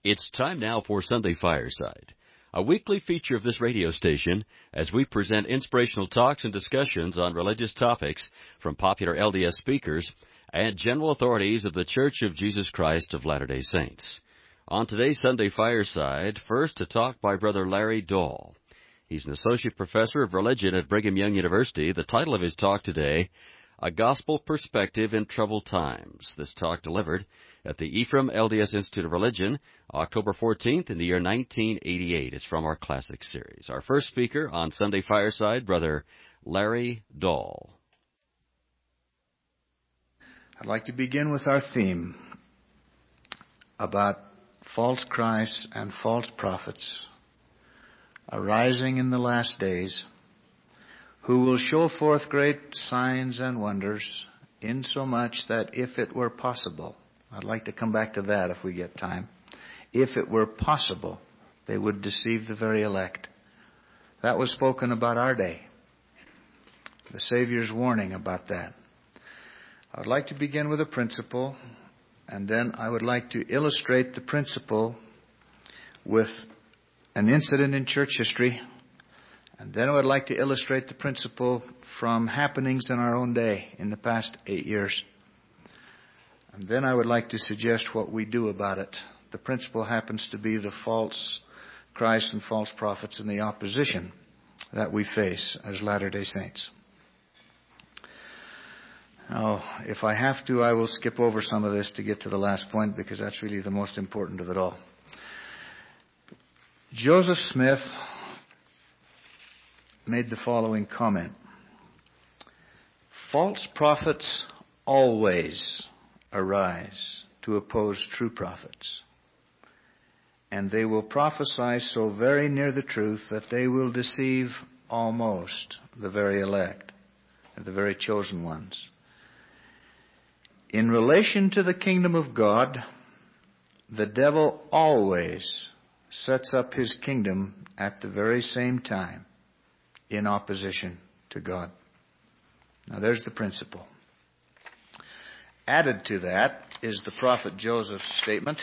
It's time now for Sunday Fireside, a weekly feature of this radio station as we present inspirational talks and discussions on religious topics from popular LDS speakers and general authorities of the Church of Jesus Christ of Latter-day Saints. On today's Sunday Fireside, first a talk by Brother Larry Dahl. He's an associate professor of religion at Brigham Young University. The title of his talk today, A Gospel Perspective in Troubled Times. This talk delivered at the Ephraim LDS Institute of Religion, October 14th in the year 1988. It's from our Classic series. Our first speaker on Sunday Fireside, Brother Larry Dahl. I'd like to begin with our theme about false Christs and false prophets arising in the last days, who will show forth great signs and wonders, insomuch that if it were possible, I'd like to come back to that if we get time, if it were possible, they would deceive the very elect. That was spoken about our day. The Savior's warning about that. I'd like to begin with a principle, and then I would like to illustrate the principle with an incident in church history, and then I would like to illustrate the principle from happenings in our own day in the past 8 years. And then I would like to suggest what we do about it. The principle happens to be the false Christ and false prophets and the opposition that we face as Latter-day Saints. Now, if I have to, I will skip over some of this to get to the last point, because that's really the most important of it all. Joseph Smith made the following comment. False prophets always arise to oppose true prophets, and they will prophesy so very near the truth that they will deceive almost the very elect, the very chosen ones. In relation to the kingdom of God, the devil always sets up his kingdom at the very same time in opposition to God. Now there's the principle. Added to that is the prophet Joseph's statement.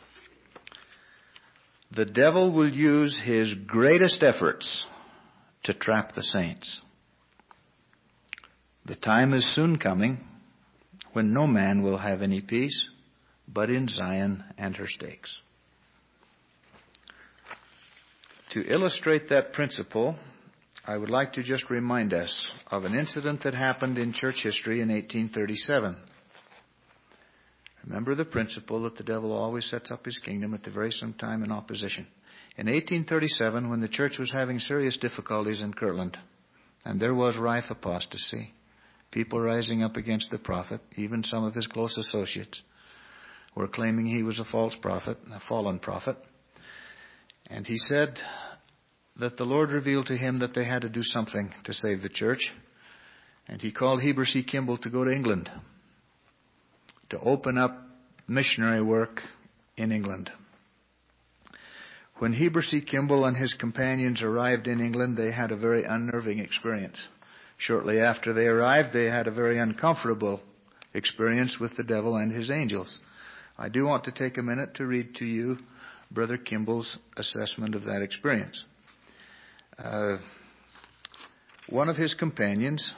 The devil will use his greatest efforts to trap the saints. The time is soon coming when no man will have any peace but in Zion and her stakes. To illustrate that principle, I would like to just remind us of an incident that happened in church history in 1837. Remember the principle that the devil always sets up his kingdom at the very same time in opposition. In 1837, when the church was having serious difficulties in Kirtland, and there was rife apostasy, people rising up against the prophet, even some of his close associates were claiming he was a false prophet, a fallen prophet. And he said that the Lord revealed to him that they had to do something to save the church. And he called Heber C. Kimball to go to England to open up missionary work in England. When Heber C. Kimball and his companions arrived in England, they had a very unnerving experience. Shortly after they arrived, they had a very uncomfortable experience with the devil and his angels. I do want to take a minute to read to you Brother Kimball's assessment of that experience. One of his companions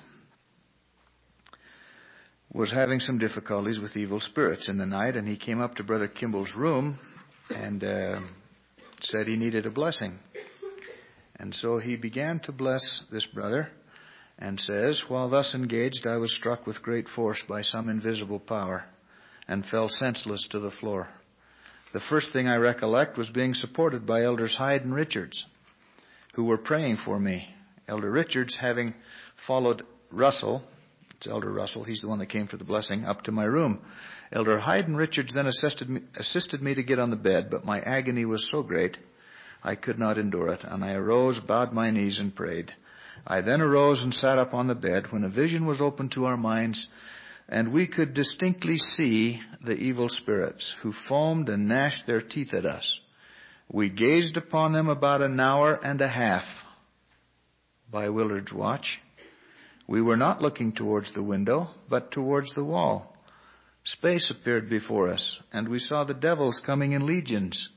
was having some difficulties with evil spirits in the night, and he came up to Brother Kimball's room and said he needed a blessing. And so he began to bless this brother and says, while thus engaged, I was struck with great force by some invisible power and fell senseless to the floor. The first thing I recollect was being supported by Elders Hyde and Richards, who were praying for me. Elder Richards, having followed Russell, it's Elder Russell, he's the one that came for the blessing, up to my room. Elder Hyde and Richards then assisted me to get on the bed, but my agony was so great I could not endure it, and I arose, bowed my knees, and prayed. I then arose and sat up on the bed when a vision was opened to our minds, and we could distinctly see the evil spirits who foamed and gnashed their teeth at us. We gazed upon them about an hour and a half by Willard's watch. We were not looking towards the window, but towards the wall. Space appeared before us, and we saw the devils coming in legions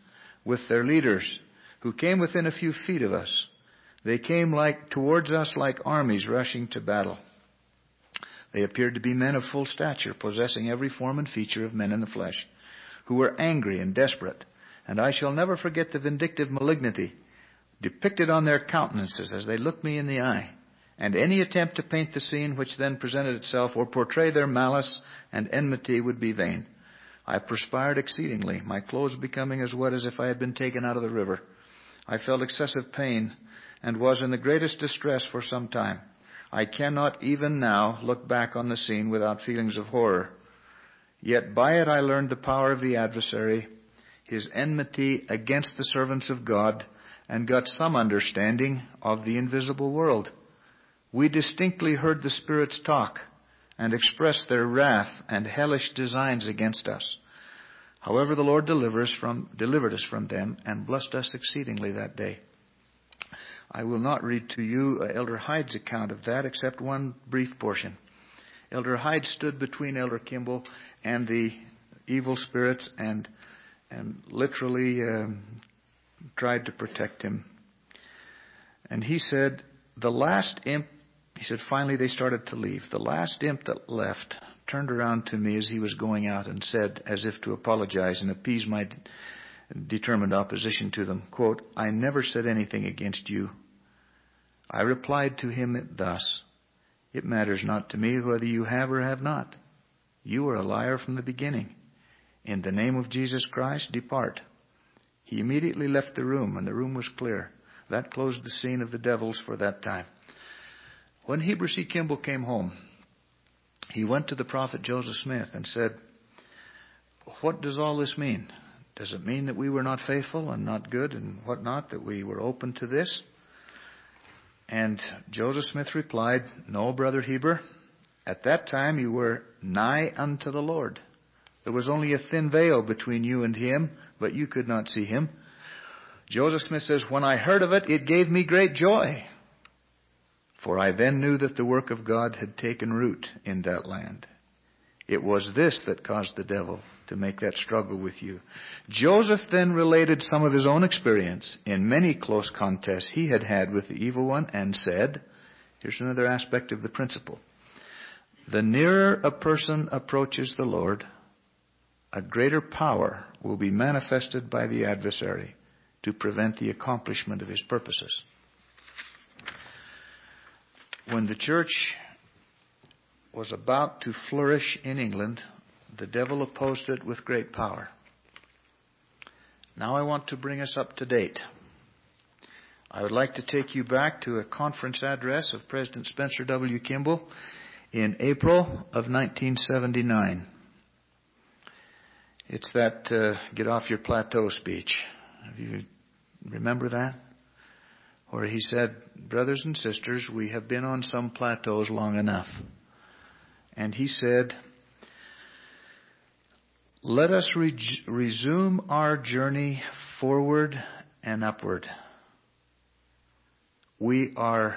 with their leaders, who came within a few feet of us. They came towards us like armies rushing to battle. They appeared to be men of full stature, possessing every form and feature of men in the flesh, who were angry and desperate. And I shall never forget the vindictive malignity depicted on their countenances as they looked me in the eye. And any attempt to paint the scene which then presented itself or portray their malice and enmity would be vain. I perspired exceedingly, my clothes becoming as wet as if I had been taken out of the river. I felt excessive pain and was in the greatest distress for some time. I cannot even now look back on the scene without feelings of horror. Yet by it I learned the power of the adversary, his enmity against the servants of God, and got some understanding of the invisible world. We distinctly heard the spirits talk and express their wrath and hellish designs against us. However, the Lord delivered us from them and blessed us exceedingly that day. I will not read to you Elder Hyde's account of that, except one brief portion. Elder Hyde stood between Elder Kimball and the evil spirits and literally tried to protect him. And he said, finally they started to leave. The last imp that left turned around to me as he was going out and said, as if to apologize and appease my determined opposition to them, quote, "I never said anything against you." I replied to him thus, "It matters not to me whether you have or have not. You are a liar from the beginning. In the name of Jesus Christ, depart." He immediately left the room, and the room was clear. That closed the scene of the devils for that time. When Heber C. Kimball came home, he went to the prophet Joseph Smith and said, "What does all this mean? Does it mean that we were not faithful and not good and whatnot, that we were open to this?" And Joseph Smith replied, "No, Brother Heber. At that time you were nigh unto the Lord. There was only a thin veil between you and him, but you could not see him." Joseph Smith says, "When I heard of it, it gave me great joy. For I then knew that the work of God had taken root in that land. It was this that caused the devil to make that struggle with you." Joseph then related some of his own experience in many close contests he had had with the evil one and said, here's another aspect of the principle: the nearer a person approaches the Lord, a greater power will be manifested by the adversary to prevent the accomplishment of his purposes. When the church was about to flourish in England, the devil opposed it with great power. Now I want to bring us up to date. I would like to take you back to a conference address of President Spencer W. Kimball in April of 1979. It's that get off your plateau speech. You remember that? Where he said, "Brothers and sisters, we have been on some plateaus long enough." And he said, "Let us resume our journey forward and upward. We are,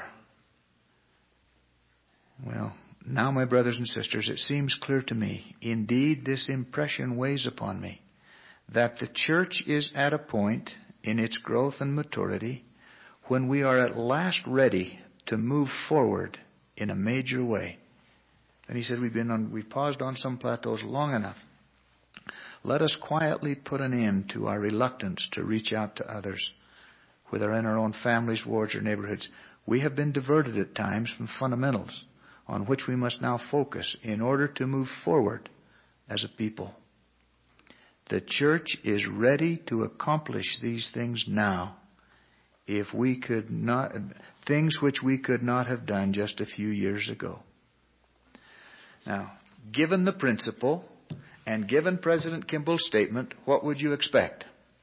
now, my brothers and sisters, it seems clear to me, indeed this impression weighs upon me, that the church is at a point in its growth and maturity when we are at last ready to move forward in a major way." And he said, we've paused on some plateaus long enough. Let us quietly put an end to our reluctance to reach out to others, whether in our own families, wards, or neighborhoods. We have been diverted at times from fundamentals on which we must now focus in order to move forward as a people. The church is ready to accomplish these things now, if we could not, things which we could not have done just a few years ago. Now, given the principle and given President Kimball's statement, what would you expect?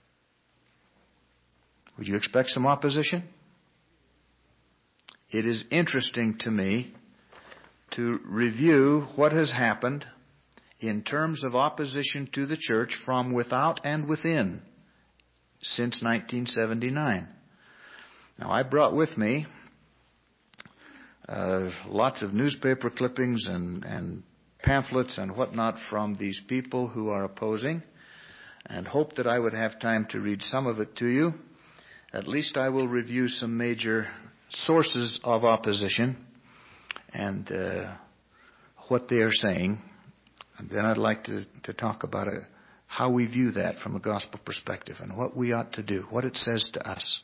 Would you expect some opposition? It is interesting to me to review what has happened in terms of opposition to the church from without and within since 1979. Now, I brought with me lots of newspaper clippings and pamphlets and whatnot from these people who are opposing. and hoped that I would have time to read some of it to you. At least I will review some major sources of opposition and what they are saying. And then I'd like to talk about how we view that from a gospel perspective and what we ought to do, what it says to us.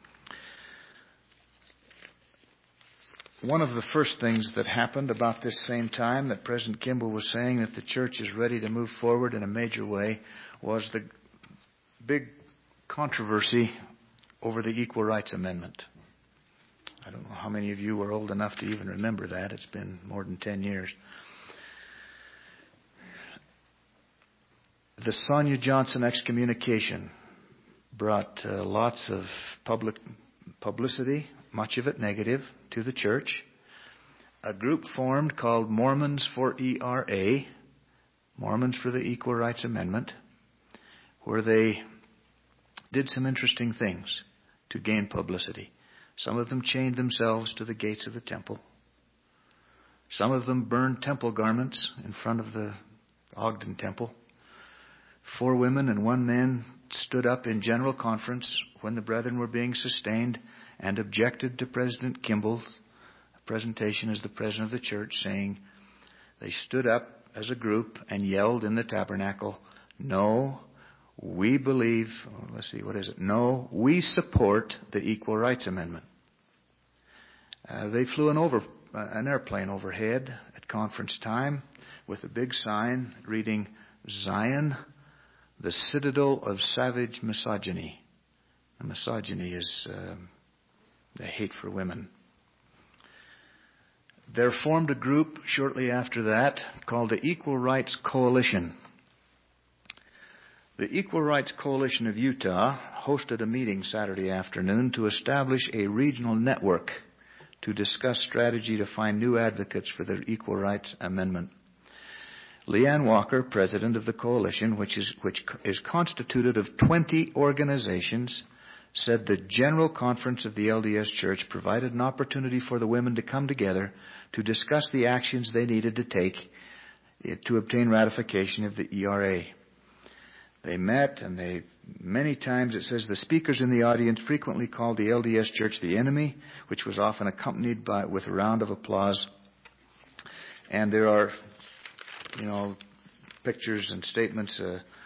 One of the first things that happened about this same time that President Kimball was saying that the church is ready to move forward in a major way was the big controversy over the Equal Rights Amendment. I don't know how many of you were old enough to even remember that. It's been more than 10 years. The Sonia Johnson excommunication brought lots of public publicity, much of it negative, to the church. A group formed called Mormons for ERA, Mormons for the Equal Rights Amendment, where they did some interesting things to gain publicity. Some of them chained themselves to the gates of the temple. Some of them burned temple garments in front of the Ogden Temple. 4 women and 1 man stood up in general conference when the brethren were being sustained and objected to President Kimball's presentation as the president of the church, saying they stood up as a group and yelled in the tabernacle, "No, we believe," "No, we support the Equal Rights Amendment." They flew an airplane overhead at conference time with a big sign reading, "Zion, the citadel of savage misogyny." And misogyny is the hate for women. There formed a group shortly after that called the Equal Rights Coalition. The Equal Rights Coalition of Utah hosted a meeting Saturday afternoon to establish a regional network to discuss strategy to find new advocates for the Equal Rights Amendment. Leanne Walker, president of the coalition, which is constituted of 20 organizations, said the General Conference of the LDS Church provided an opportunity for the women to come together to discuss the actions they needed to take to obtain ratification of the ERA. They met, and many times it says the speakers in the audience frequently called the LDS Church the enemy, which was often accompanied with a round of applause. And there are, pictures and statements,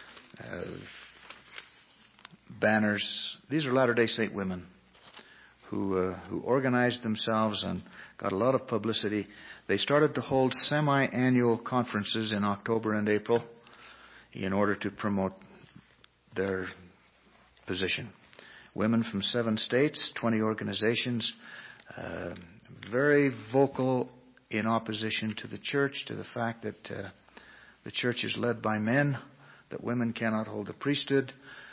banners. These are Latter-day Saint women who organized themselves and got a lot of publicity. They started to hold semi-annual conferences in October and April in order to promote their position. Women from 7 states, 20 organizations, very vocal in opposition to the church, to the fact that the church is led by men, that women cannot hold the priesthood.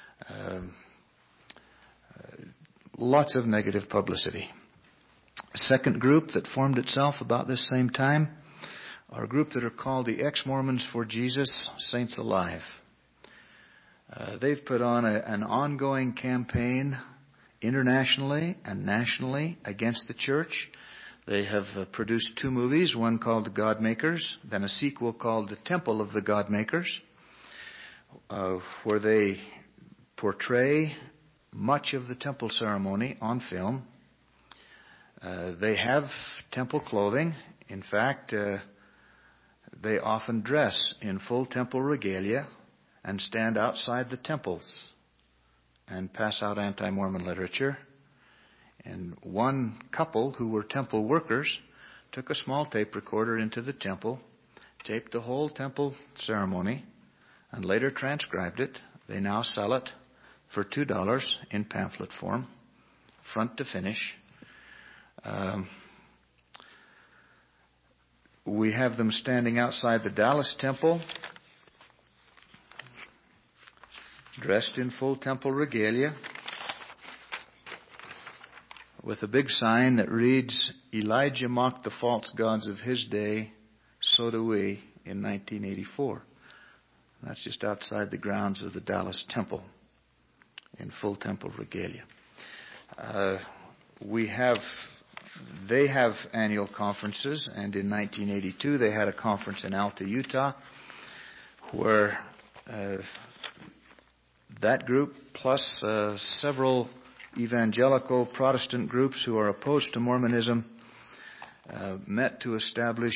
Lots of negative publicity. A second group that formed itself about this same time are a group that are called the Ex-Mormons for Jesus, Saints Alive. They've put on an ongoing campaign internationally and nationally against the church. They have produced 2 movies, one called The God Makers, then a sequel called The Temple of the God Makers, where they portray much of the temple ceremony on film. They have temple clothing. In fact, they often dress in full temple regalia and stand outside the temples and pass out anti-Mormon literature. And one couple who were temple workers took a small tape recorder into the temple, taped the whole temple ceremony, and later transcribed it. They now sell it for $2 in pamphlet form, front to finish. We have them standing outside the Dallas temple, dressed in full temple regalia, with a big sign that reads, "Elijah mocked the false gods of his day, so do we," in 1984. That's just outside the grounds of the Dallas temple, in full temple regalia. They have annual conferences, and in 1982 they had a conference in Alta, Utah, where That group, plus several evangelical Protestant groups who are opposed to Mormonism, met to establish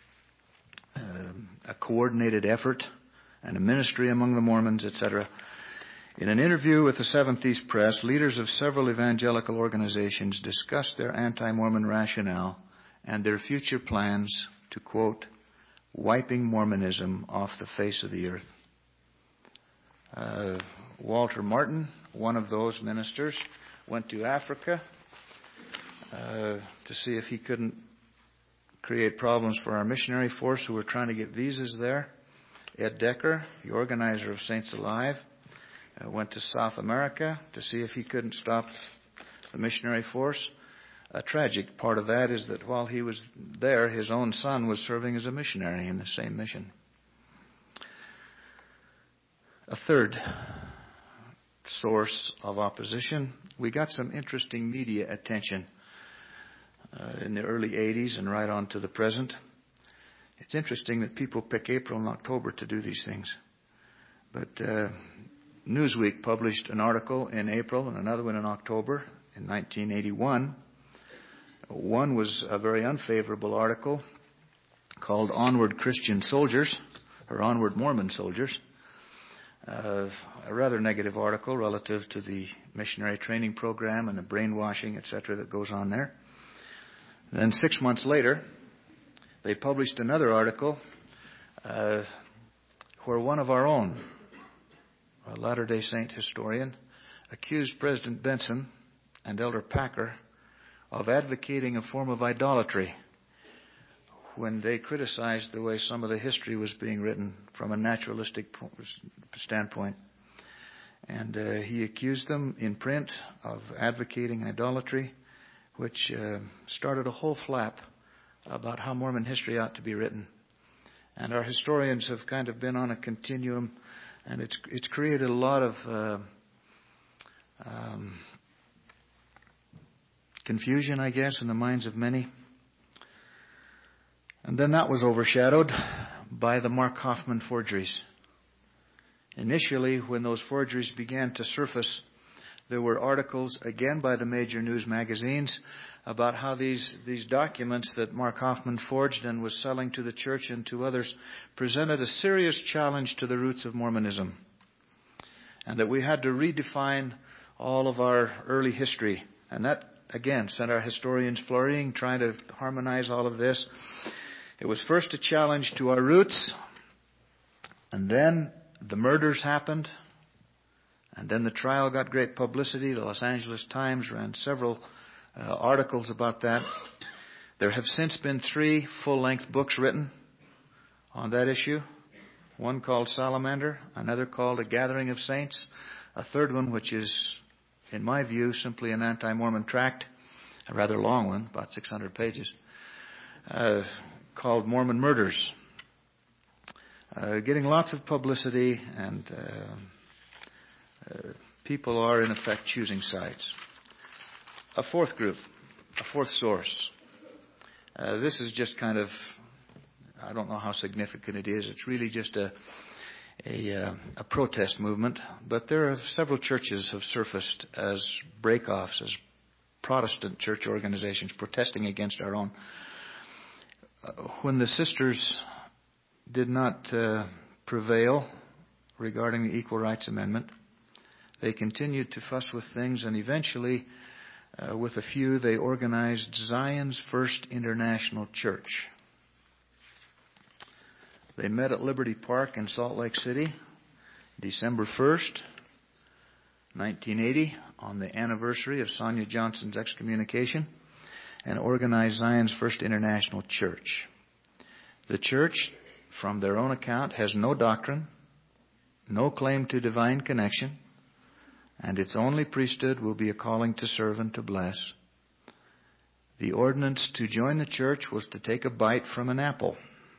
a coordinated effort and a ministry among the Mormons, etc. In an interview with the Seventh East Press, leaders of several evangelical organizations discussed their anti-Mormon rationale and their future plans to, quote, wiping Mormonism off the face of the earth. Walter Martin, one of those ministers, went to Africa to see if he couldn't create problems for our missionary force who were trying to get visas there. Ed Decker, the organizer of Saints Alive, went to South America to see if he couldn't stop the missionary force. A tragic part of that is that while he was there, his own son was serving as a missionary in the same mission. A third source of opposition, we got some interesting media attention in the early 80s and right on to the present. It's interesting that people pick April and October to do these things. But Newsweek published an article in April and another one in October in 1981. One was a very unfavorable article called Onward Christian Soldiers, or Onward Mormon Soldiers. A rather negative article relative to the missionary training program and the brainwashing, etc., that goes on there. Then 6 months later, they published another article where one of our own, a Latter-day Saint historian, accused President Benson and Elder Packer of advocating a form of idolatry when they criticized the way some of the history was being written from a naturalistic standpoint. And he accused them in print of advocating idolatry, which started a whole flap about how Mormon history ought to be written. And our historians have kind of been on a continuum, and it's created a lot of confusion, I guess, in the minds of many. And then that was overshadowed by the Mark Hoffman forgeries. Initially, when those forgeries began to surface, there were articles, again by the major news magazines, about how these documents that Mark Hoffman forged and was selling to the church and to others presented a serious challenge to the roots of Mormonism. And that we had to redefine all of our early history. And that, again, sent our historians flurrying, trying to harmonize all of this. It was first a challenge to our roots, and then the murders happened, and then the trial got great publicity. The Los Angeles Times ran several articles about that. There have since been 3 full-length books written on that issue. One called Salamander, another called A Gathering of Saints, a third one which is, in my view, simply an anti-Mormon tract, a rather long one, about 600 pages, called Mormon Murders. Getting lots of publicity, and people are, in effect, choosing sides. A fourth group, a fourth source. This is just kind of, I don't know how significant it is. It's really just a protest movement. But there are several churches have surfaced as breakoffs, as Protestant church organizations protesting against our own. When the sisters did not prevail regarding the Equal Rights Amendment, they continued to fuss with things, and eventually, with a few, they organized Zion's First International Church. They met at Liberty Park in Salt Lake City, December 1st, 1980, on the anniversary of Sonia Johnson's excommunication, and organized Zion's First International Church. The church, from their own account, has no doctrine, no claim to divine connection, and its only priesthood will be a calling to serve and to bless. The ordinance to join the church was to take a bite from an apple.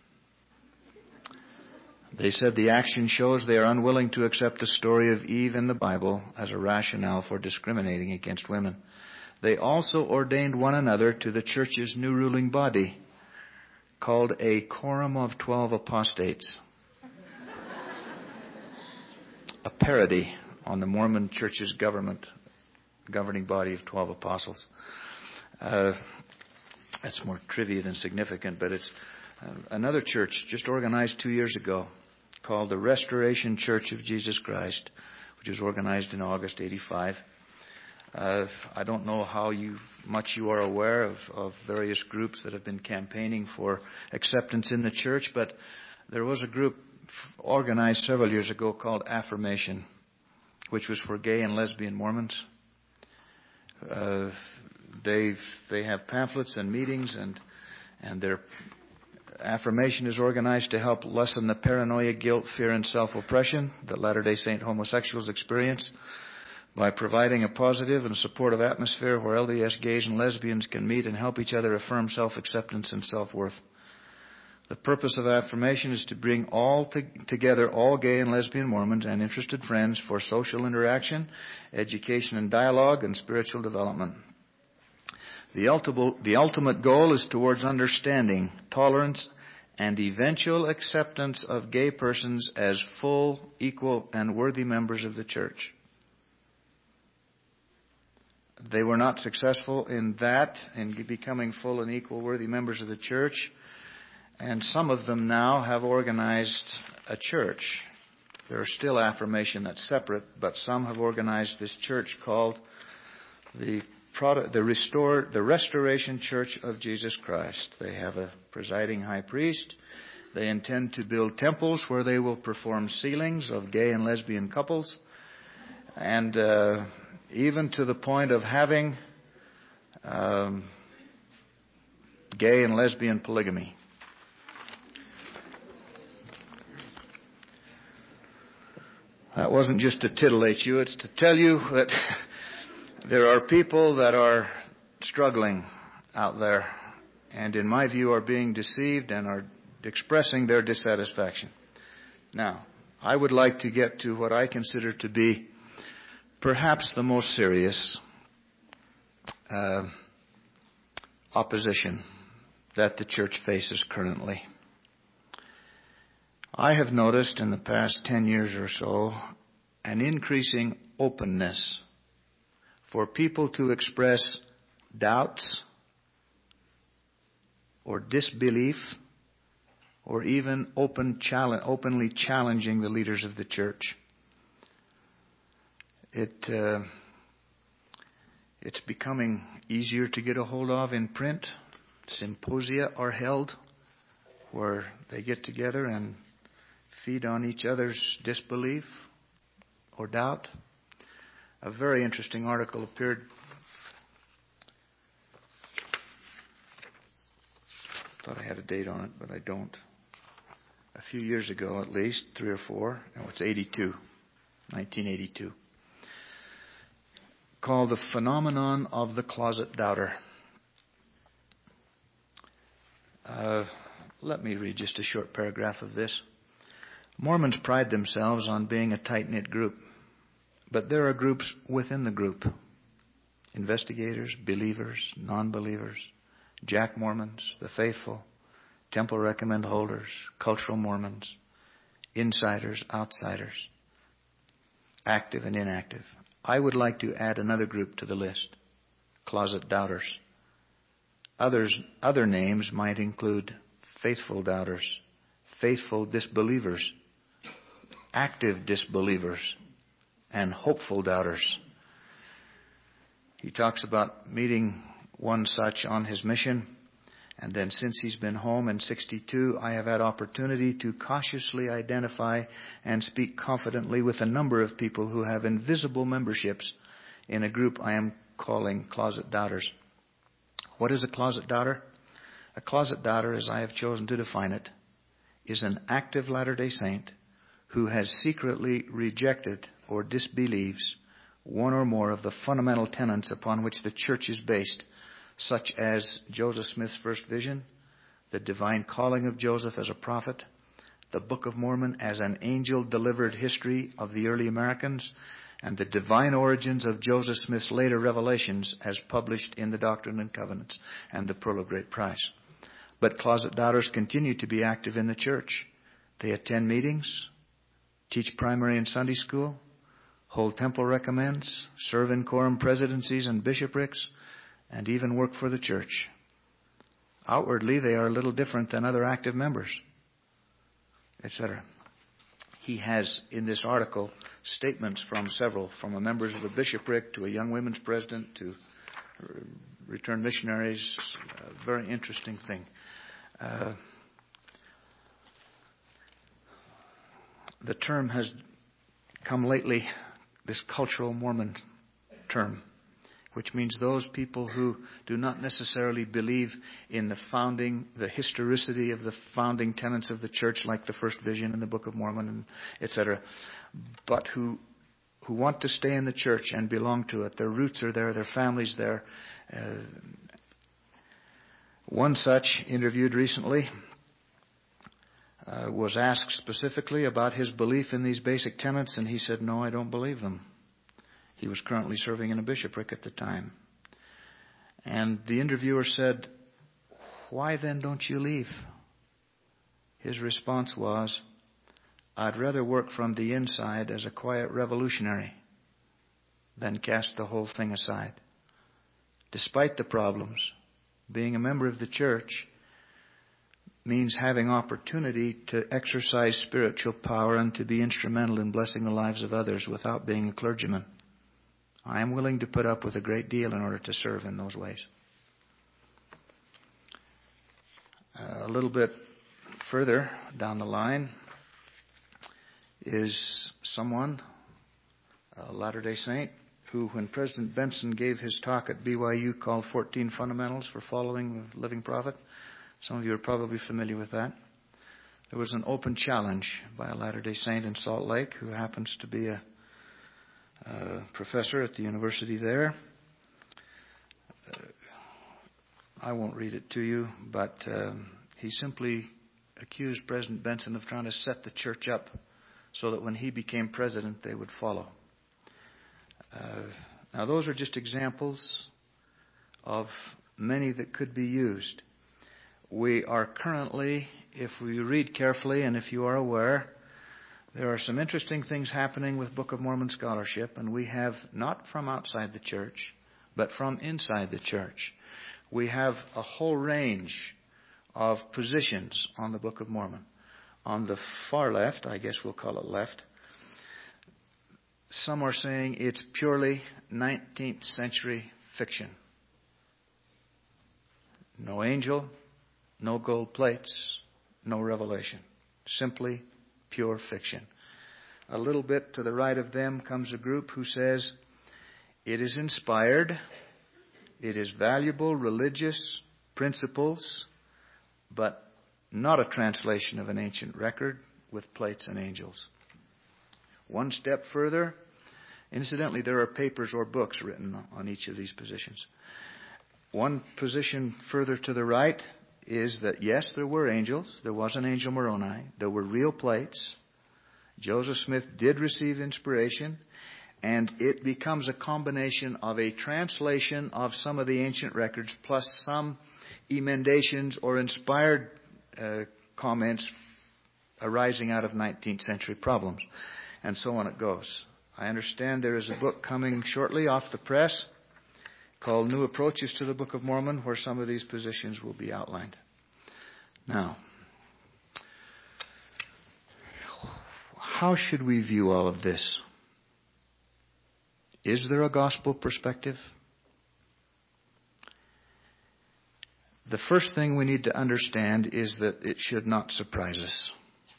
They said the action shows they are unwilling to accept the story of Eve in the Bible as a rationale for discriminating against women. They also ordained one another to the church's new ruling body, called a Quorum of 12 Apostates. A parody on the Mormon Church's governing body of 12 apostles. That's more trivia than significant, but it's another church just organized 2 years ago called the Restoration Church of Jesus Christ, which was organized in August 85. I don't know how much you are aware of various groups that have been campaigning for acceptance in the church, but there was a group organized several years ago called Affirmation, which was for gay and lesbian Mormons. They have pamphlets and meetings, and their Affirmation is organized to help lessen the paranoia, guilt, fear, and self-oppression that Latter-day Saint homosexuals experience by providing a positive and supportive atmosphere where LDS gays and lesbians can meet and help each other affirm self-acceptance and self-worth. The purpose of Affirmation is to bring together all gay and lesbian Mormons and interested friends for social interaction, education and dialogue, and spiritual development. The ultimate goal is towards understanding, tolerance, and eventual acceptance of gay persons as full, equal, and worthy members of the church. They were not successful in becoming full and equal, worthy members of the church. And some of them now have organized a church. There are still Affirmation that's separate, but some have organized this church called the Restoration Church of Jesus Christ. They have a presiding high priest. They intend to build temples where they will perform sealings of gay and lesbian couples, and even to the point of having gay and lesbian polygamy. That wasn't just to titillate you, it's to tell you that there are people that are struggling out there, and in my view are being deceived and are expressing their dissatisfaction. Now, I would like to get to what I consider to be perhaps the most serious opposition that the church faces currently. I have noticed in the past 10 years or so an increasing openness for people to express doubts or disbelief or even openly challenging the leaders of the church. It's becoming easier to get a hold of in print. Symposia are held where they get together and feed on each other's disbelief or doubt. A very interesting article appeared thought I had a date on it, but I don't. A few years ago, at least, 3 or 4. No, it's 1982. Called The Phenomenon of the Closet Doubter. Let me read just a short paragraph of this. Mormons pride themselves on being a tight-knit group, but there are groups within the group. Investigators, believers, non-believers, Jack Mormons, the faithful, temple recommend holders, cultural Mormons, insiders, outsiders, active and inactive. I would like to add another group to the list, closet doubters. Other names might include faithful doubters, faithful disbelievers, active disbelievers, and hopeful doubters. He talks about meeting one such on his mission, and then since he's been home in 1962, I have had opportunity to cautiously identify and speak confidently with a number of people who have invisible memberships in a group I am calling closet doubters. What is a closet doubter? A closet doubter, as I have chosen to define it, is an active Latter-day Saint who has secretly rejected or disbelieves one or more of the fundamental tenets upon which the church is based, such as Joseph Smith's first vision, the divine calling of Joseph as a prophet, the Book of Mormon as an angel-delivered history of the early Americans, and the divine origins of Joseph Smith's later revelations as published in the Doctrine and Covenants and the Pearl of Great Price. But closet doubters continue to be active in the church. They attend meetings, teach primary and Sunday school, hold temple recommends, serve in quorum presidencies and bishoprics, and even work for the church. Outwardly, they are a little different than other active members, etc. He has, in this article, statements from several, from a members of a bishopric to a young women's president to returned missionaries. A very interesting thing. The term has come lately, this cultural Mormon term, which means those people who do not necessarily believe in the historicity of the founding tenets of the church, like the first vision in the Book of Mormon, and etc., but who want to stay in the church and belong to it. Their roots are there, their family's there. One such, interviewed recently, was asked specifically about his belief in these basic tenets, and he said, "No, I don't believe them." He was currently serving in a bishopric at the time. And the interviewer said, "Why then don't you leave?" His response was, "I'd rather work from the inside as a quiet revolutionary than cast the whole thing aside." Despite the problems, being a member of the church means having opportunity to exercise spiritual power and to be instrumental in blessing the lives of others without being a clergyman. I am willing to put up with a great deal in order to serve in those ways. A little bit further down the line is someone, a Latter-day Saint, who, when President Benson gave his talk at BYU called 14 Fundamentals for Following the Living Prophet, some of you are probably familiar with that. There was an open challenge by a Latter-day Saint in Salt Lake who happens to be a professor at the university there. I won't read it to you, but he simply accused President Benson of trying to set the church up so that when he became president, they would follow. Now, those are just examples of many that could be used. We are currently, if we read carefully and if you are aware, there are some interesting things happening with Book of Mormon scholarship, and we have, not from outside the church, but from inside the church, we have a whole range of positions on the Book of Mormon. On the far left, I guess we'll call it left, some are saying it's purely 19th century fiction. No angel, no gold plates, no revelation. Simply pure fiction. A little bit to the right of them comes a group who says it is inspired, it is valuable religious principles, but not a translation of an ancient record with plates and angels. One step further, incidentally, there are papers or books written on each of these positions. One position further to the right is that, yes, there were angels. There was an angel Moroni. There were real plates. Joseph Smith did receive inspiration. And it becomes a combination of a translation of some of the ancient records plus some emendations or inspired comments arising out of 19th century problems. And so on it goes. I understand there is a book coming shortly off the press called New Approaches to the Book of Mormon, where some of these positions will be outlined. Now, how should we view all of this? Is there a gospel perspective? The first thing we need to understand is that it should not surprise us.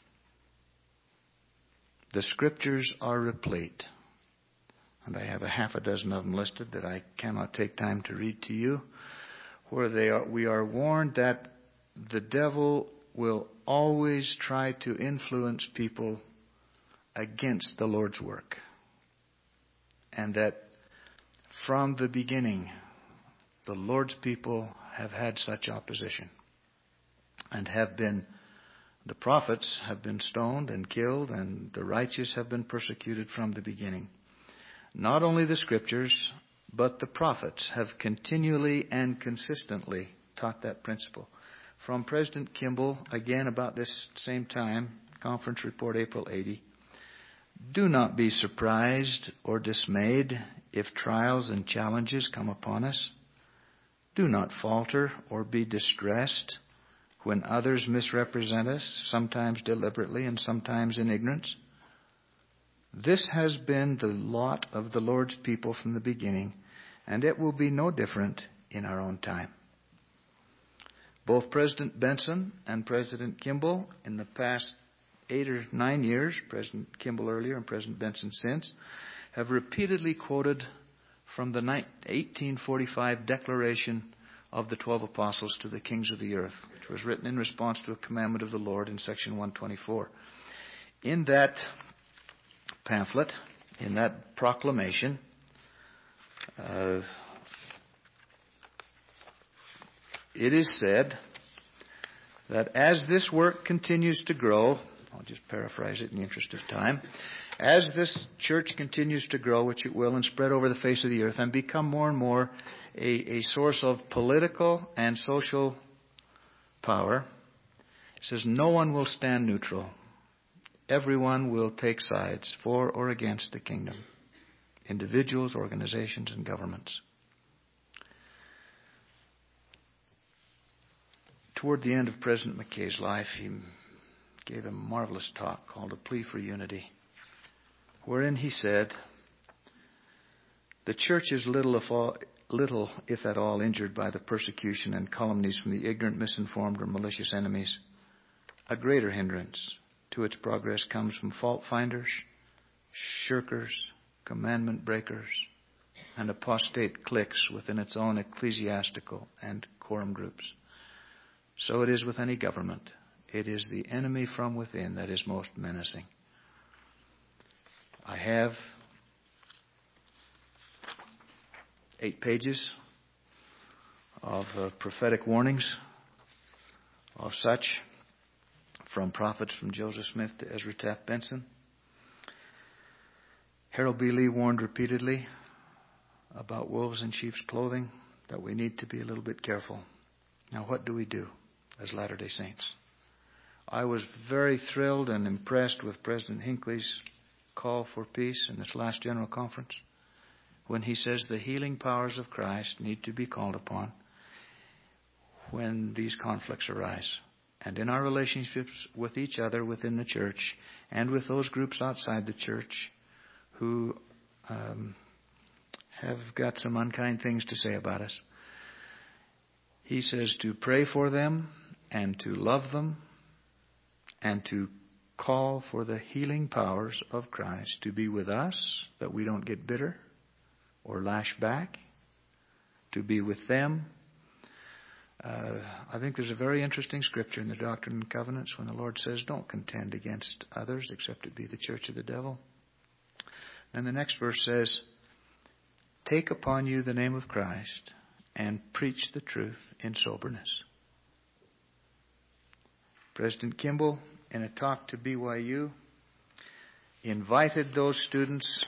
The Scriptures are replete. And I have a half a dozen of them listed that I cannot take time to read to you, where we are warned that the devil will always try to influence people against the Lord's work. And that from the beginning, the Lord's people have had such opposition and the prophets have been stoned and killed, and the righteous have been persecuted from the beginning. Not only the Scriptures, but the prophets have continually and consistently taught that principle. From President Kimball, again about this same time, Conference Report April 80, Do not be surprised or dismayed if trials and challenges come upon us. Do not falter or be distressed when others misrepresent us, sometimes deliberately and sometimes in ignorance. This has been the lot of the Lord's people from the beginning, and it will be no different in our own time. Both President Benson and President Kimball in the past 8 or 9 years, President Kimball earlier and President Benson since, have repeatedly quoted from the 1845 Declaration of the 12 Apostles to the Kings of the Earth, which was written in response to a commandment of the Lord in section 124. In that pamphlet, in that proclamation, it is said that as this work continues to grow, I'll just paraphrase it in the interest of time, as this church continues to grow, which it will, and spread over the face of the earth, and become more and more a source of political and social power, it says no one will stand neutral. Everyone will take sides for or against the kingdom. Individuals, organizations, and governments. Toward the end of President McKay's life, he gave a marvelous talk called A Plea for Unity, wherein he said, the church is little, if at all, injured by the persecution and calumnies from the ignorant, misinformed, or malicious enemies. A greater hindrance to its progress comes from fault finders, shirkers, commandment breakers, and apostate cliques within its own ecclesiastical and quorum groups. So it is with any government. It is the enemy from within that is most menacing. I have 8 pages of prophetic warnings of such, from prophets from Joseph Smith to Ezra Taft Benson. Harold B. Lee warned repeatedly about wolves in sheep's clothing, that we need to be a little bit careful. Now, what do we do as Latter-day Saints? I was very thrilled and impressed with President Hinckley's call for peace in this last General Conference, when he says the healing powers of Christ need to be called upon when these conflicts arise. And in our relationships with each other within the church and with those groups outside the church who have got some unkind things to say about us. He says to pray for them and to love them and to call for the healing powers of Christ to be with us, that we don't get bitter or lash back, to be with them. I think there's a very interesting scripture in the Doctrine and Covenants when the Lord says, don't contend against others except it be the church of the devil. And the next verse says, take upon you the name of Christ and preach the truth in soberness. President Kimball, in a talk to BYU, invited those students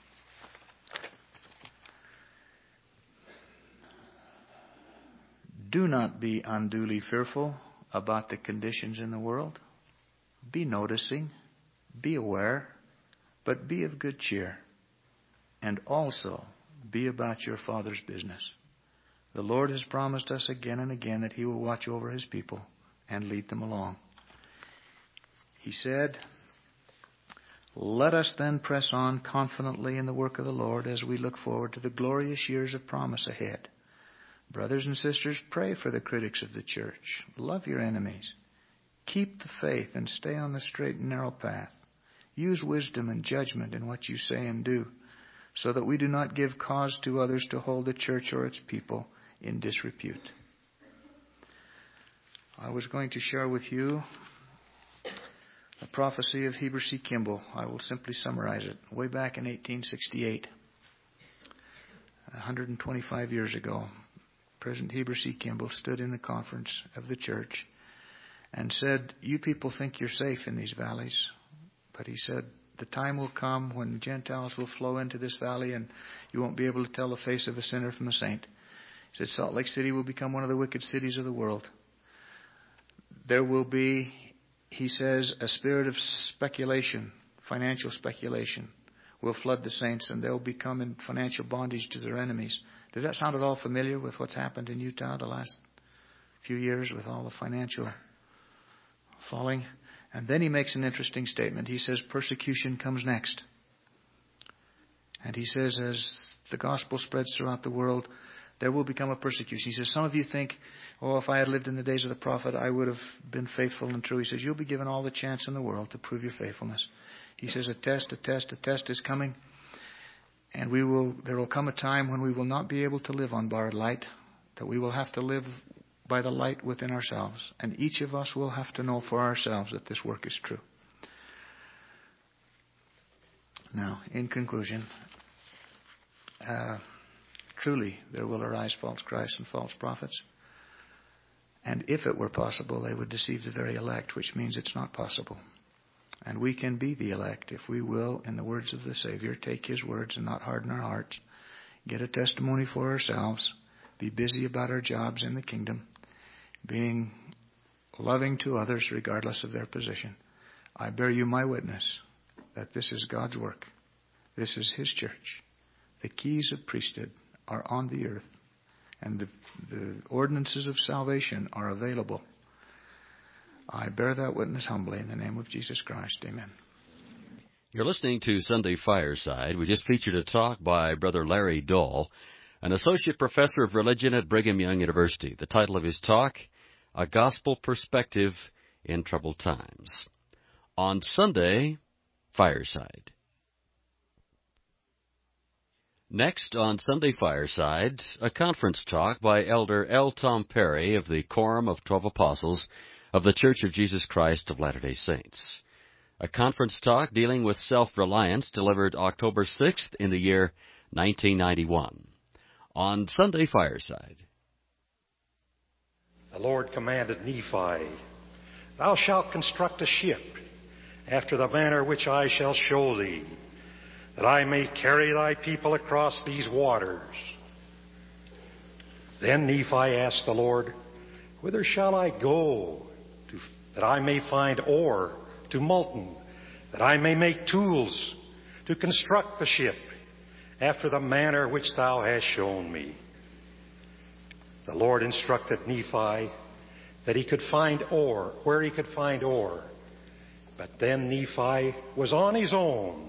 do not be unduly fearful about the conditions in the world. Be noticing, be aware, but be of good cheer. And also be about your Father's business. The Lord has promised us again and again that He will watch over His people and lead them along. He said, let us then press on confidently in the work of the Lord as we look forward to the glorious years of promise ahead. Brothers and sisters, pray for the critics of the church. Love your enemies. Keep the faith and stay on the straight and narrow path. Use wisdom and judgment in what you say and do, so that we do not give cause to others to hold the church or its people in disrepute. I was going to share with you a prophecy of Heber C. Kimball. I will simply summarize it. Way back in 1868, 125 years ago, President Heber C. Kimball stood in the conference of the church and said, you people think you're safe in these valleys. But he said, the time will come when the Gentiles will flow into this valley and you won't be able to tell the face of a sinner from a saint. He said, Salt Lake City will become one of the wicked cities of the world. There will be, he says, a spirit of speculation financial speculation will flood the saints, and they'll become in financial bondage to their enemies. Does that sound at all familiar with what's happened in Utah the last few years with all the financial falling? And then he makes an interesting statement. He says persecution comes next. And he says as the gospel spreads throughout the world, there will become a persecution. He says, some of you think, oh, if I had lived in the days of the prophet, I would have been faithful and true. He says, you'll be given all the chance in the world to prove your faithfulness. He says, a test is coming. And there will come a time when we will not be able to live on borrowed light, that we will have to live by the light within ourselves. And each of us will have to know for ourselves that this work is true. Now, in conclusion, truly there will arise false Christs and false prophets. And if it were possible, they would deceive the very elect, which means it's not possible. And we can be the elect if we will, in the words of the Savior, take His words and not harden our hearts, get a testimony for ourselves, be busy about our jobs in the kingdom, being loving to others regardless of their position. I bear you my witness that this is God's work. This is His church. The keys of priesthood are on the earth, and the ordinances of salvation are available. I bear that witness humbly in the name of Jesus Christ. Amen. You're listening to Sunday Fireside. We just featured a talk by Brother Larry Dahl, an associate professor of religion at Brigham Young University. The title of his talk, A Gospel Perspective in Troubled Times. On Sunday Fireside. Next on Sunday Fireside, a conference talk by Elder L. Tom Perry of the Quorum of 12 Apostles of the Church of Jesus Christ of Latter-day Saints. A conference talk dealing with self-reliance delivered October 6th in the year 1991. On Sunday Fireside. The Lord commanded Nephi, Thou shalt construct a ship after the manner which I shall show thee, that I may carry thy people across these waters. Then Nephi asked the Lord, Whither shall I go, that I may find ore to molten, that I may make tools to construct the ship after the manner which thou hast shown me? The Lord instructed Nephi that he could find ore, where he could find ore. But then Nephi was on his own.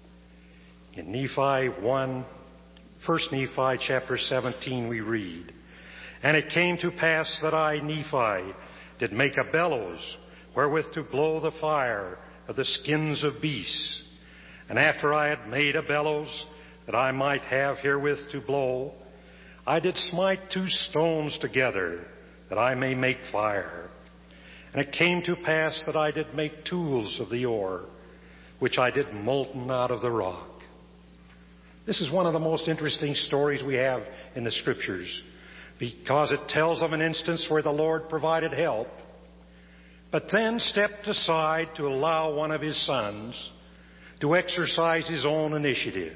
In Nephi 1 Nephi chapter 17 we read, And it came to pass that I, Nephi, did make a bellows wherewith to blow the fire of the skins of beasts. And after I had made a bellows that I might have herewith to blow, I did smite 2 stones together that I may make fire. And it came to pass that I did make tools of the ore, which I did molten out of the rock. This is one of the most interesting stories we have in the Scriptures, because it tells of an instance where the Lord provided help, but then stepped aside to allow one of His sons to exercise his own initiative.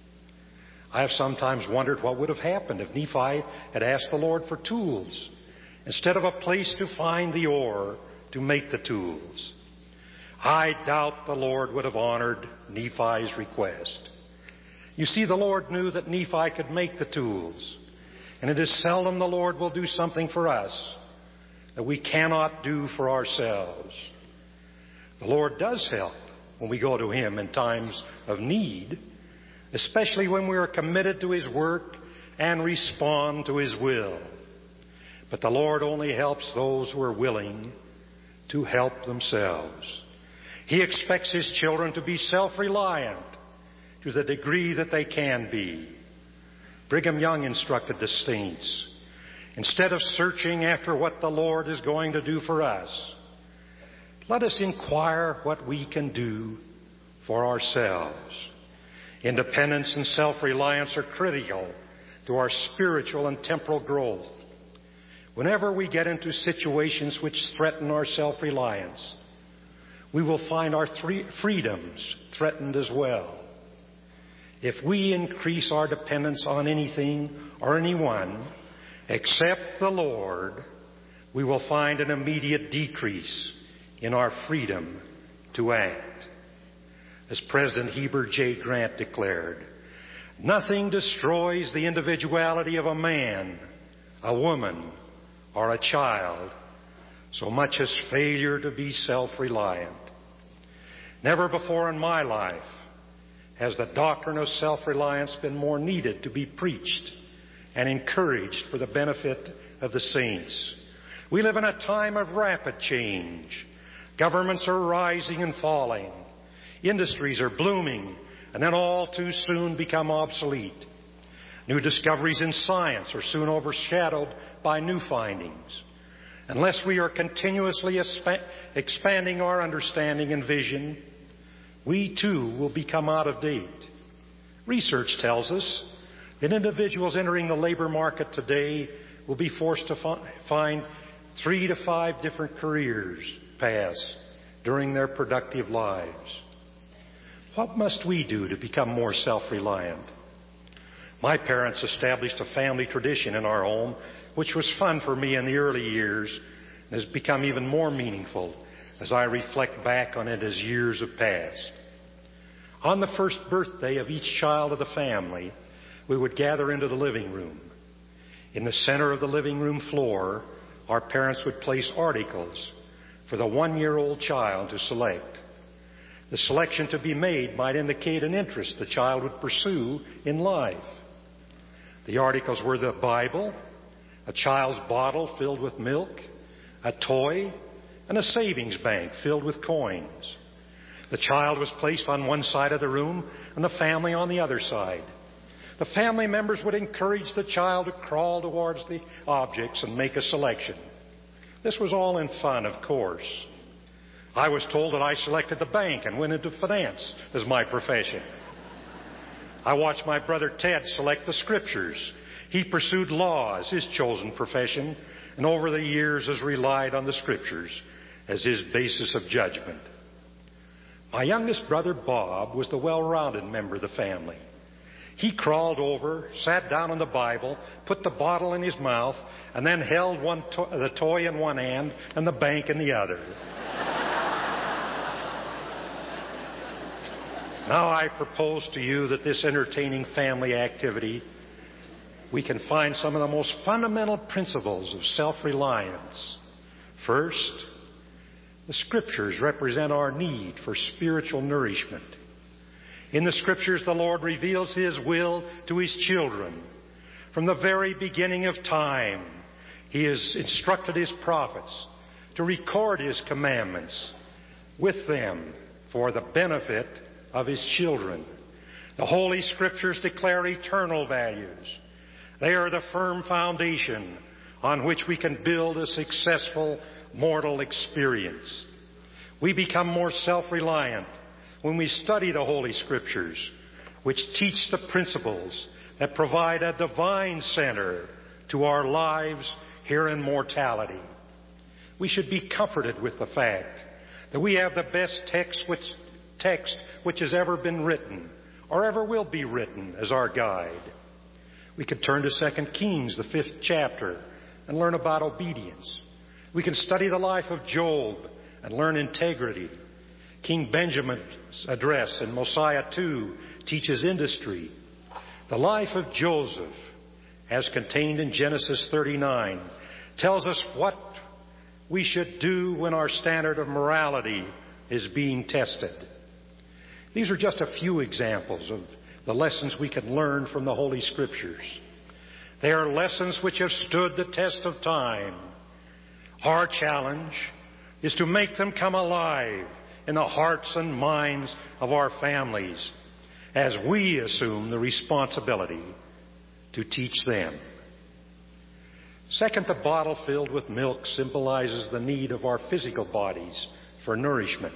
I have sometimes wondered what would have happened if Nephi had asked the Lord for tools instead of a place to find the ore to make the tools. I doubt the Lord would have honored Nephi's request. You see, the Lord knew that Nephi could make the tools, and it is seldom the Lord will do something for us that we cannot do for ourselves. The Lord does help when we go to Him in times of need, especially when we are committed to His work and respond to His will. But the Lord only helps those who are willing to help themselves. He expects His children to be self-reliant to the degree that they can be. Brigham Young instructed the saints, instead of searching after what the Lord is going to do for us, let us inquire what we can do for ourselves. Independence and self-reliance are critical to our spiritual and temporal growth. Whenever we get into situations which threaten our self-reliance, we will find our freedoms threatened as well. If we increase our dependence on anything or anyone except the Lord, we will find an immediate decrease in our freedom to act. As President Heber J. Grant declared, nothing destroys the individuality of a man, a woman, or a child so much as failure to be self-reliant. Never before in my life has the doctrine of self-reliance been more needed to be preached and encouraged for the benefit of the saints. We live in a time of rapid change. Governments are rising and falling. Industries are blooming and then all too soon become obsolete. New discoveries in science are soon overshadowed by new findings. Unless we are continuously expanding our understanding and vision, we too will become out of date. Research tells us that individuals entering the labor market today will be forced to find 3 to 5 different careers paths during their productive lives. What must we do to become more self-reliant? My parents established a family tradition in our home, which was fun for me in the early years and has become even more meaningful as I reflect back on it as years have passed. On the first birthday of each child of the family, we would gather into the living room. In the center of the living room floor, our parents would place articles for the 1-year-old child to select. The selection to be made might indicate an interest the child would pursue in life. The articles were the Bible, a child's bottle filled with milk, a toy, and a savings bank filled with coins. The child was placed on one side of the room and the family on the other side. The family members would encourage the child to crawl towards the objects and make a selection. This was all in fun, of course. I was told that I selected the bank and went into finance as my profession. I watched my brother Ted select the Scriptures. He pursued law as his chosen profession, and over the years has relied on the Scriptures as his basis of judgment. My youngest brother, Bob, was the well-rounded member of the family. He crawled over, sat down on the Bible, put the bottle in his mouth, and then held the toy in one hand and the bank in the other. Now I propose to you that this entertaining family activity, we can find some of the most fundamental principles of self-reliance. First, the Scriptures represent our need for spiritual nourishment. In the Scriptures, the Lord reveals His will to His children. From the very beginning of time, He has instructed His prophets to record His commandments with them for the benefit of His children. The Holy Scriptures declare eternal values. They are the firm foundation on which we can build a successful mortal experience. We become more self-reliant when we study the Holy Scriptures, which teach the principles that provide a divine center to our lives here in mortality. We should be comforted with the fact that we have the best text which has ever been written or ever will be written as our guide. We could turn to 2 Kings, the 5th chapter, and learn about obedience. We can study the life of Job and learn integrity. King Benjamin's address in Mosiah 2 teaches industry. The life of Joseph, as contained in Genesis 39, tells us what we should do when our standard of morality is being tested. These are just a few examples of the lessons we can learn from the Holy Scriptures. They are lessons which have stood the test of time. Our challenge is to make them come alive in the hearts and minds of our families as we assume the responsibility to teach them. Second, the bottle filled with milk symbolizes the need of our physical bodies for nourishment.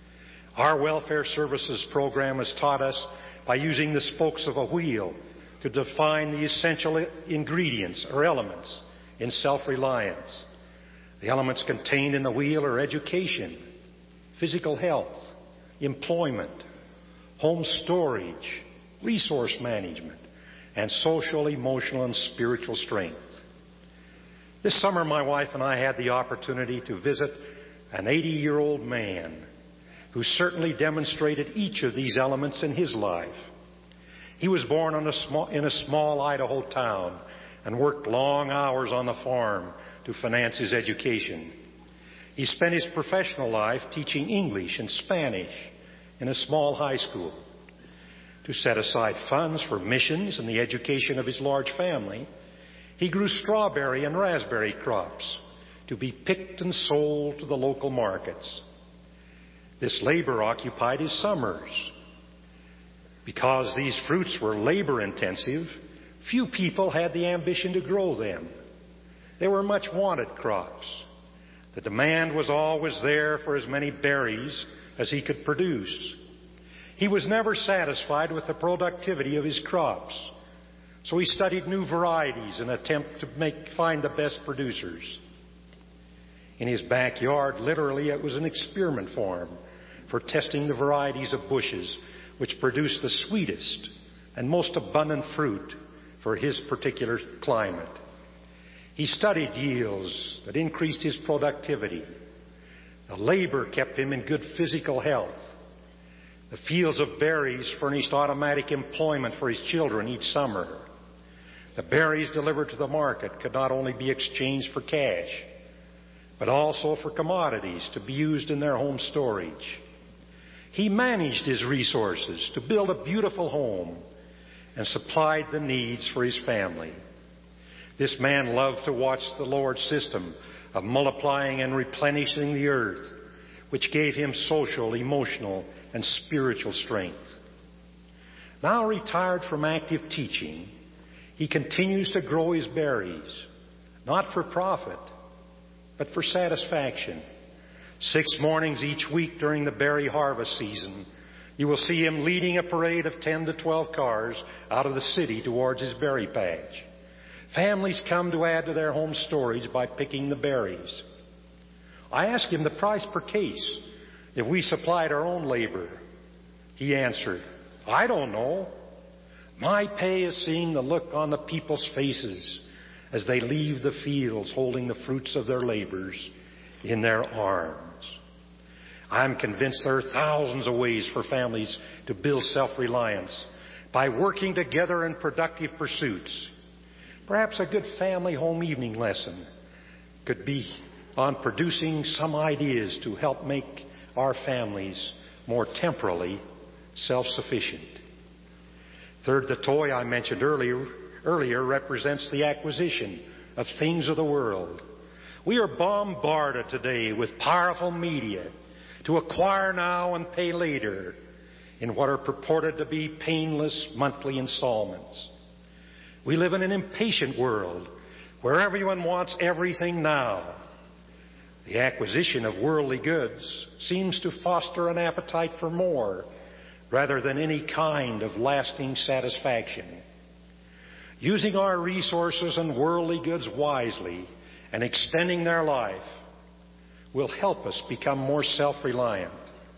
Our welfare services program has taught us by using the spokes of a wheel to define the essential ingredients or elements in self-reliance. The elements contained in the wheel are education, physical health, employment, home storage, resource management, and social, emotional, and spiritual strength. This summer, my wife and I had the opportunity to visit an 80-year-old man who certainly demonstrated each of these elements in his life. He was born in a small Idaho town and worked long hours on the farm to finance his education. He spent his professional life teaching English and Spanish in a small high school. To set aside funds for missions and the education of his large family, he grew strawberry and raspberry crops to be picked and sold to the local markets. This labor occupied his summers. Because these fruits were labor-intensive, few people had the ambition to grow them. They were much wanted crops. The demand was always there for as many berries as he could produce. He was never satisfied with the productivity of his crops, so he studied new varieties in an attempt to find the best producers. In his backyard, literally, it was an experiment farm for testing the varieties of bushes which produced the sweetest and most abundant fruit for his particular climate. He studied yields that increased his productivity. The labor kept him in good physical health. The fields of berries furnished automatic employment for his children each summer. The berries delivered to the market could not only be exchanged for cash, but also for commodities to be used in their home storage. He managed his resources to build a beautiful home and supplied the needs for his family. This man loved to watch the Lord's system of multiplying and replenishing the earth, which gave him social, emotional, and spiritual strength. Now retired from active teaching, he continues to grow his berries, not for profit, but for satisfaction. 6 mornings each week during the berry harvest season, you will see him leading a parade of 10 to 12 cars out of the city towards his berry patch. Families come to add to their home storage by picking the berries. I asked him the price per case if we supplied our own labor. He answered, "I don't know. My pay is seeing the look on the people's faces as they leave the fields holding the fruits of their labors in their arms." I'm convinced there are thousands of ways for families to build self-reliance by working together in productive pursuits. Perhaps a good family home evening lesson could be on producing some ideas to help make our families more temporally self-sufficient. Third, the toy I mentioned earlier represents the acquisition of things of the world. We are bombarded today with powerful media to acquire now and pay later in what are purported to be painless monthly installments. We live in an impatient world where everyone wants everything now. The acquisition of worldly goods seems to foster an appetite for more rather than any kind of lasting satisfaction. Using our resources and worldly goods wisely and extending their life will help us become more self-reliant.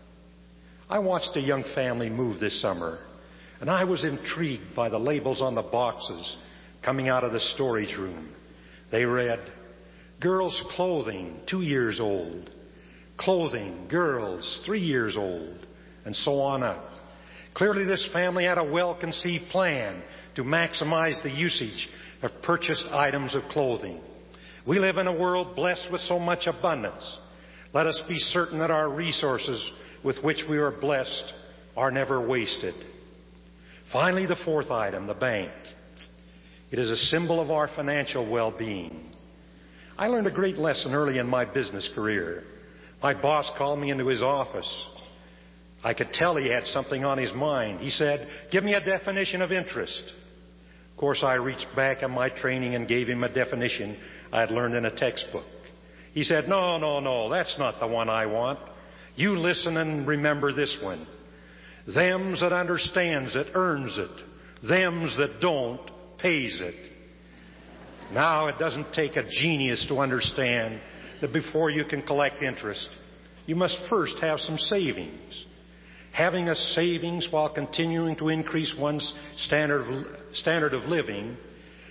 I watched a young family move this summer, and I was intrigued by the labels on the boxes coming out of the storage room. They read, "Girls' clothing, 2 years old. Clothing, girls, 3 years old," and so on up. Clearly, this family had a well-conceived plan to maximize the usage of purchased items of clothing. We live in a world blessed with so much abundance. Let us be certain that our resources with which we are blessed are never wasted. Finally, the fourth item, the bank. It is a symbol of our financial well-being. I learned a great lesson early in my business career. My boss called me into his office. I could tell he had something on his mind. He said, "Give me a definition of interest." Of course, I reached back in my training and gave him a definition I had learned in a textbook. He said, No, that's not the one I want. You listen and remember this one. Them's that understands it earns it. Them's that don't pays it. Now, it doesn't take a genius to understand that before you can collect interest, you must first have some savings. Having a savings while continuing to increase one's standard of living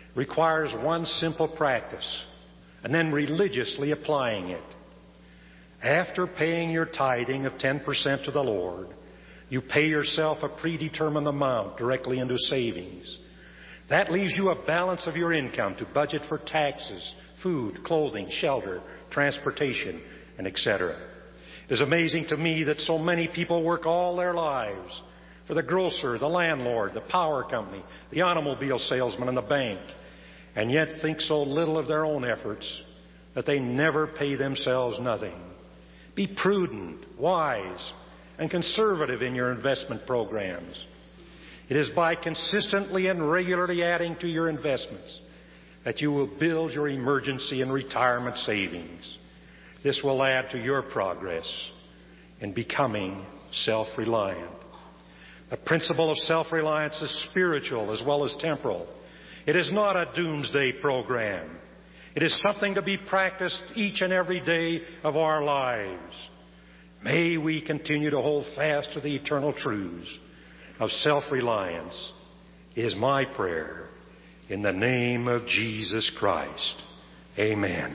requires one simple practice, and then religiously applying it. After paying your tithing of 10% to the Lord, you pay yourself a predetermined amount directly into savings. That leaves you a balance of your income to budget for taxes, food, clothing, shelter, transportation, and etc. It is amazing to me that so many people work all their lives for the grocer, the landlord, the power company, the automobile salesman, and the bank, and yet think so little of their own efforts that they never pay themselves nothing. Be prudent, wise, and conservative in your investment programs. It is by consistently and regularly adding to your investments that you will build your emergency and retirement savings. This will add to your progress in becoming self-reliant. The principle of self-reliance is spiritual as well as temporal. It is not a doomsday program. It is something to be practiced each and every day of our lives. May we continue to hold fast to the eternal truths of self-reliance, is my prayer in the name of Jesus Christ. Amen.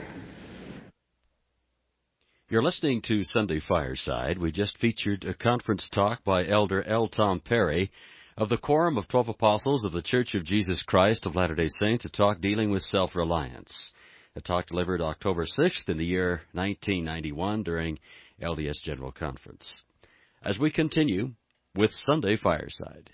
You're listening to Sunday Fireside. We just featured a conference talk by Elder L. Tom Perry of the Quorum of 12 Apostles of the Church of Jesus Christ of Latter-day Saints, a talk dealing with self-reliance. A talk delivered October 6th in the year 1991 during LDS General Conference. As we continue with Sunday Fireside.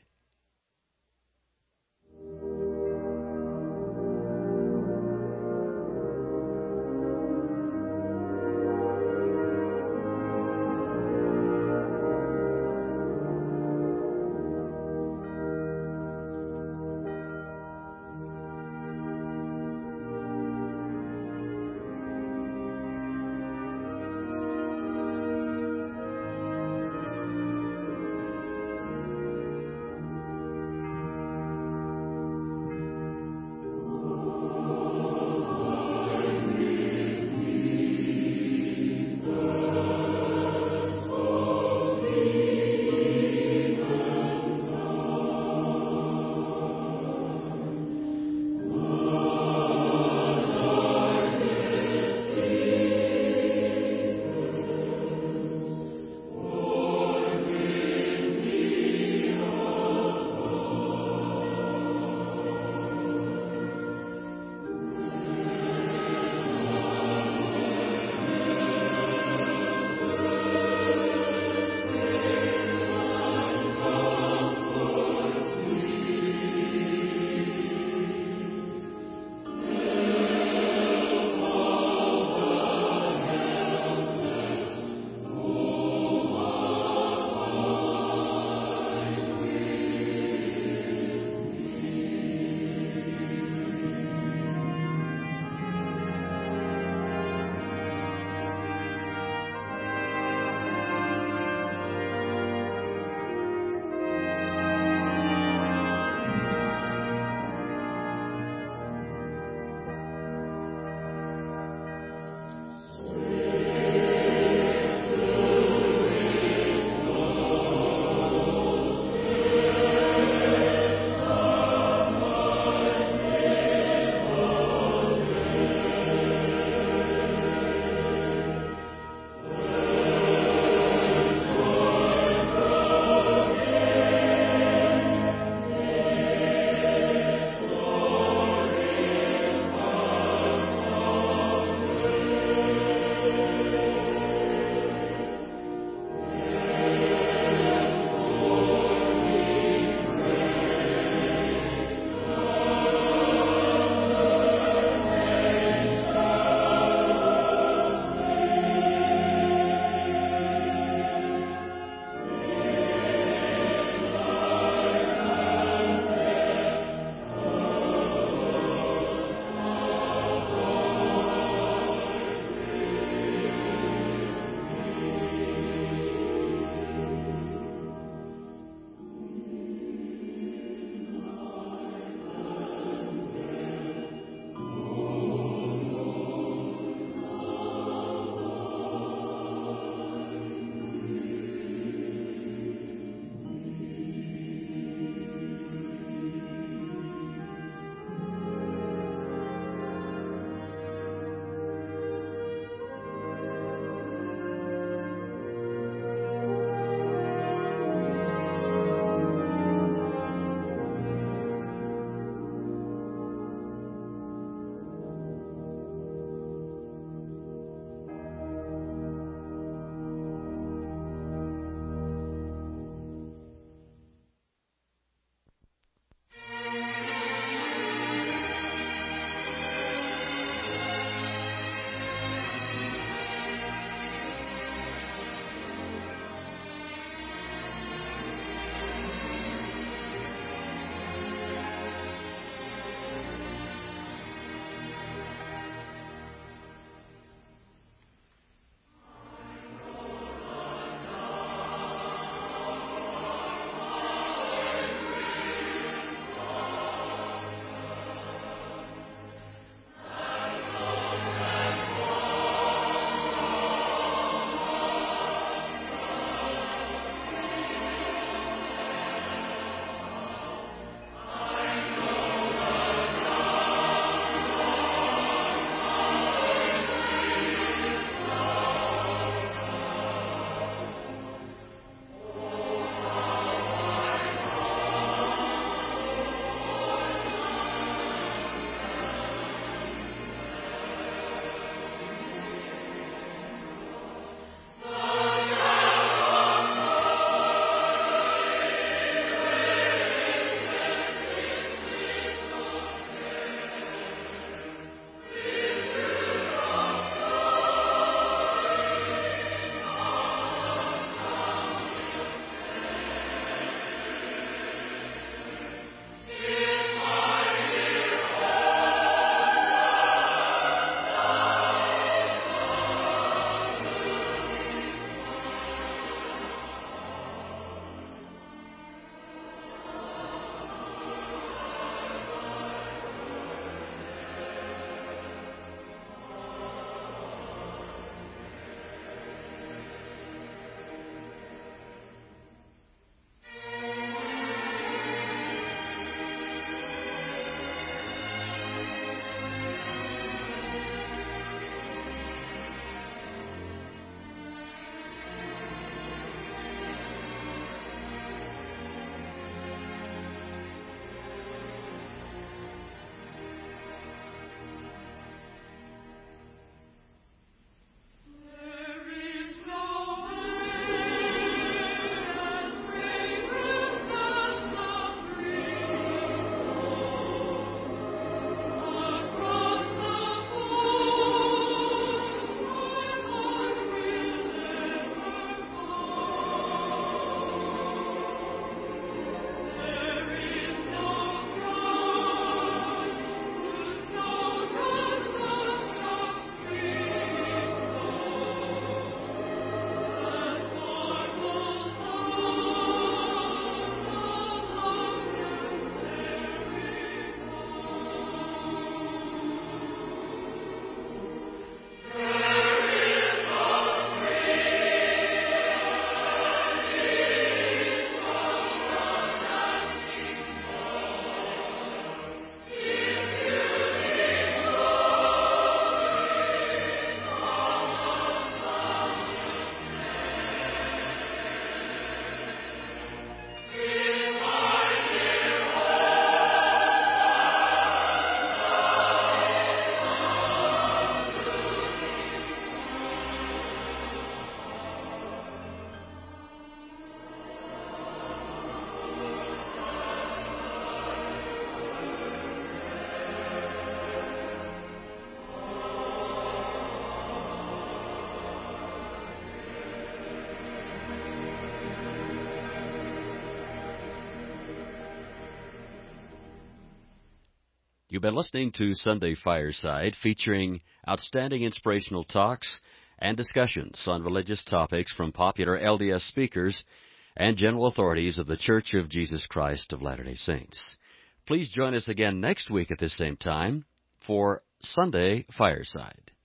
You've been listening to Sunday Fireside, featuring outstanding inspirational talks and discussions on religious topics from popular LDS speakers and general authorities of the Church of Jesus Christ of Latter-day Saints. Please join us again next week at this same time for Sunday Fireside.